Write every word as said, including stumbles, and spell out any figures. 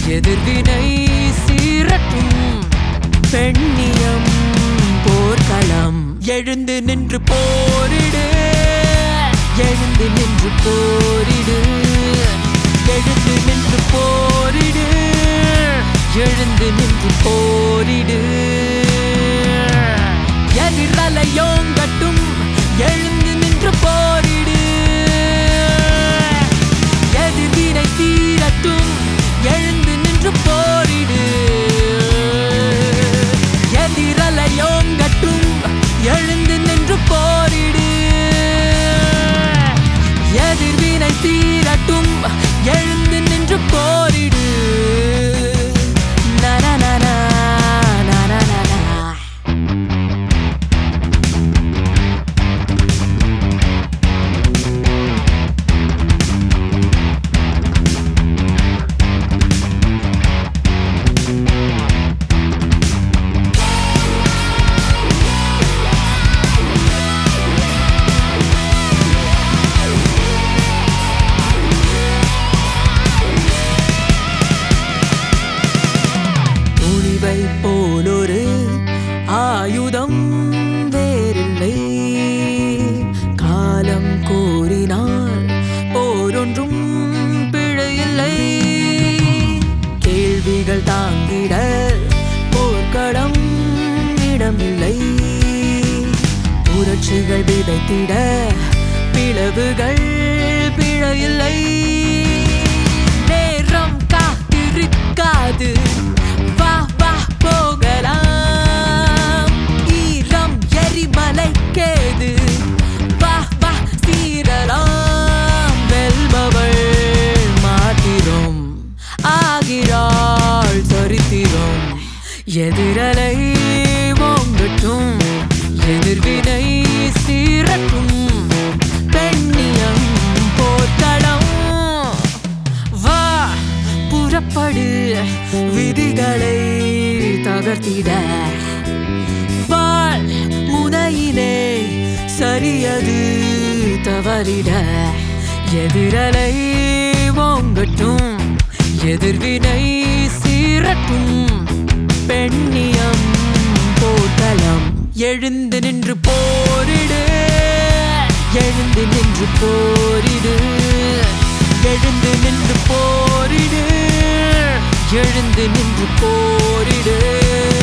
எதிர்வினை சீரட்டும் பெண்ணியம் போர்க்களம் எழுந்து நின்று போரிடு எழுந்து நின்று போரிடு எழுந்து நின்று போரிடு எழுந்து நின்று போரிடு எதிரலையோங்கட்டும் எழுந்து நின்று போரிடு எதிர்வினை தீரட்டும் எழுந்து நின்று போரிடு எதிரலையோங்கட்டும் எழுந்து நின்று போரிடு எதிர்வினை தீரட்டும் எழுந்து நின்று போரிடு நனநனா நனநனா போலொரு ஆயுதம் வேறில்லை காலம் கோரினால் போரொன்றும் பிழையில்லை கேள்விகள் தாங்கிட போர்க்களம் இடமில்லை புரட்சிகள் விதைத்திட பிளவுகள் பிழையில்லை நேரம் காத்திருக்காது வா வா போகலாம் ஈரம் எரிமலைக்கேது வா வா சீரலாம் வெல்பவள் மாத்திரம் ஆகிறாள் சரித்திரம் எதிரலை ஓங்கட்டும் எதிர்வினை சீரட்டும் பெண்ணியம் போர்க்களம் வா புறப்படு விதிகளை தகர்த்திட வாழ் முனையிலே சரியது தவறிட எதிரலை ஓங்கட்டும் எதிர்வினை சீரட்டும் பெண்ணியம் போர்க்களம் எழுந்து நின்று போரிடு எழுந்து நின்று போரிடு எழுந்து நின்று போரிடு எழுந்து நின்று போரிடு